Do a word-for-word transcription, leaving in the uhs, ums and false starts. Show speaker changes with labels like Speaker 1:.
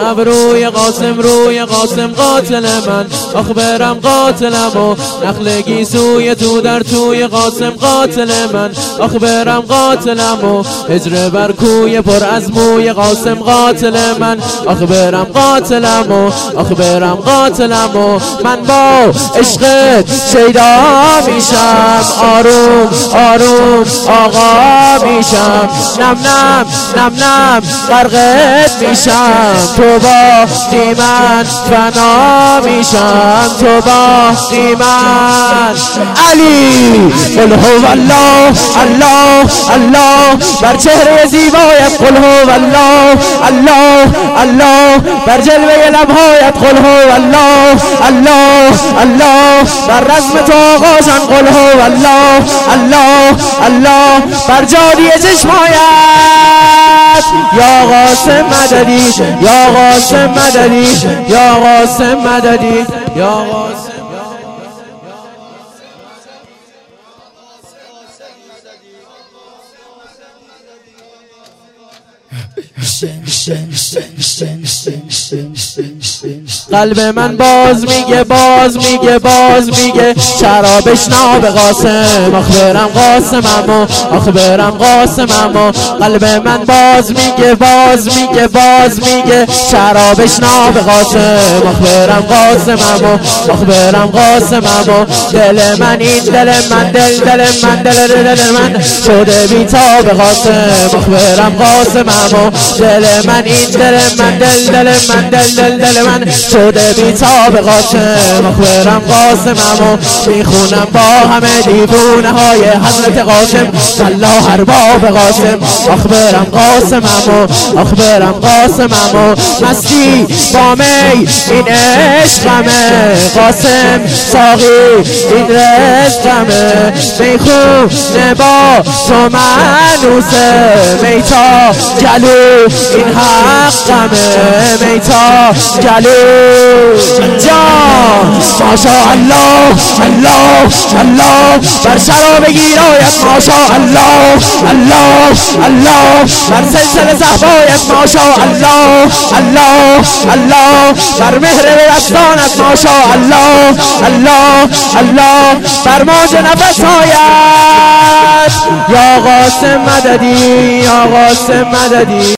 Speaker 1: ابروی قاسم روی قاسم قاتل من، آخ برم قاتلم و نخل گیسوی تو در توی قاسم قاتل من، آخ برم قاتلم و هجر بر کوی پر از موی قاسم قاتل من، آخ برم قاتلم و آخ برم قاتلم و من با عشقت شیدا میشم، آروم آروم آقا میشم، نم نم نم نم غرقت میشم، تو با من فنا میشم، تو با من. علی قل هو الله الله الله بر چهره زیبایت، قل هو الله الله الله بر جلوه لبهایت، قل هو الله الله الله بر رسم تو آغازم، قل هو الله الله الله بر جادی چشمایت. یا قاسم مددی یا قاسم مددی یا قاسم مددی یا قاسم. قلب من باز میگه باز میگه باز میگه شرابش نا به قاسم، آخ برم قاسمم و آخ برم قاسمم و قلب من باز میگه باز میگه باز میگه شرابش نا به قاسم، آخ برم قاسمم و آخ برم قاسمم و دل من این دل من دل دل من دل دل من شده بی تاب قاسم، آخ برم قاسمم و دل من این دل من دل دل من دل دل دل من شده بی تاب قاسم، آخ برم قاسمم و میخونم با همه دیوونه های حضرت قاسم، والله ارباب قاسم، آخ برم قاسمم و آخ برم قاسمم و مستی با می این عشقمه، قاسم ساقی این رزقمه، میخونه با تو منوسه، میتا گلو این حقمه، میتا گلو جان. ماشاءالله الله الله بر شراب گیرایت، ماشاءالله الله الله بر سلسله صحبایت، ماشاءالله الله الله بر مهر دستانت، ماشاءالله الله الله بر موج نفسهایت. یا قاسم مددی یا قاسم مددی.